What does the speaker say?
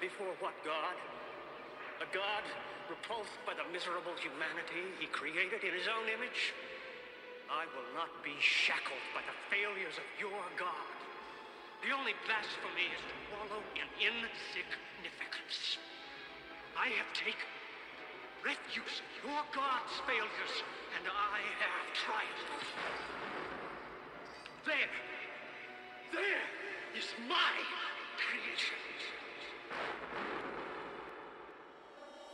Before what god? A god repulsed by the miserable humanity he created in his own image? I will not be shackled by the failures of your god. The only blasphemy is to wallow in insignificance. I have taken refuse in your god's failures, and I have triumphed. There is my creation.